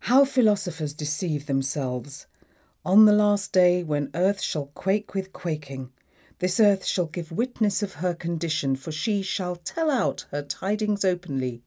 How philosophers deceive themselves. On the last day, when earth shall quake with quaking, this earth shall give witness of her condition, for she shall tell out her tidings openly.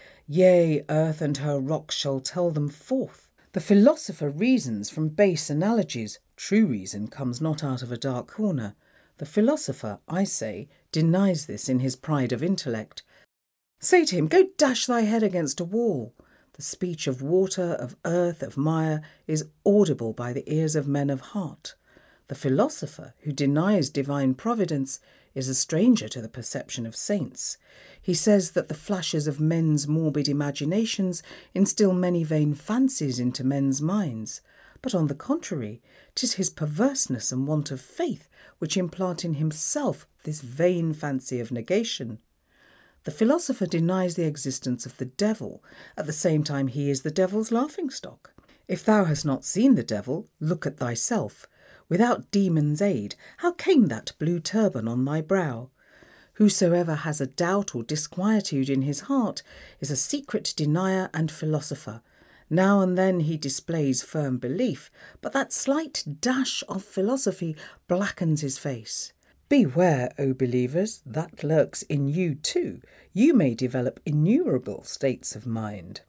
Yea, earth and her rocks shall tell them forth. The philosopher reasons from base analogies. True reason comes not out of a dark corner. The philosopher, I say, denies this in his pride of intellect. Say to him, go dash thy head against a wall. The speech of water, of earth, of mire is audible by the ears of men of heart. The philosopher who denies divine providence is a stranger to the perception of saints. He says that the flashes of men's morbid imaginations instil many vain fancies into men's minds. But on the contrary, 'tis his perverseness and want of faith which implant in himself this vain fancy of negation. The philosopher denies the existence of the devil. At the same time, he is the devil's laughingstock. If thou hast not seen the devil, look at thyself. Without demon's aid, how came that blue turban on thy brow? Whosoever has a doubt or disquietude in his heart is a secret denier and philosopher. Now and then he displays firm belief, but that slight dash of philosophy blackens his face. Beware, O believers, that lurks in you too. You may develop innumerable states of mind.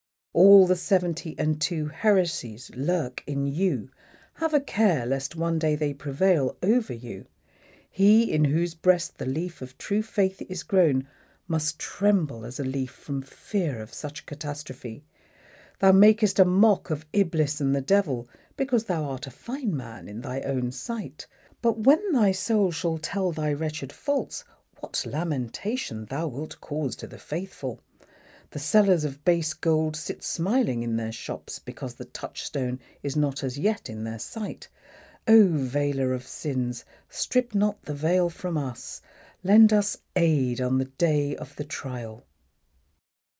All the 72 heresies lurk in you. Have a care lest one day they prevail over you. He in whose breast the leaf of true faith is grown must tremble as a leaf from fear of such catastrophe. Thou makest a mock of Iblis and the devil, because thou art a fine man in thy own sight. But when thy soul shall tell thy wretched faults, what lamentation thou wilt cause to the faithful! The sellers of base gold sit smiling in their shops, because the touchstone is not as yet in their sight. O veiler of sins, strip not the veil from us. Lend us aid on the day of the trial.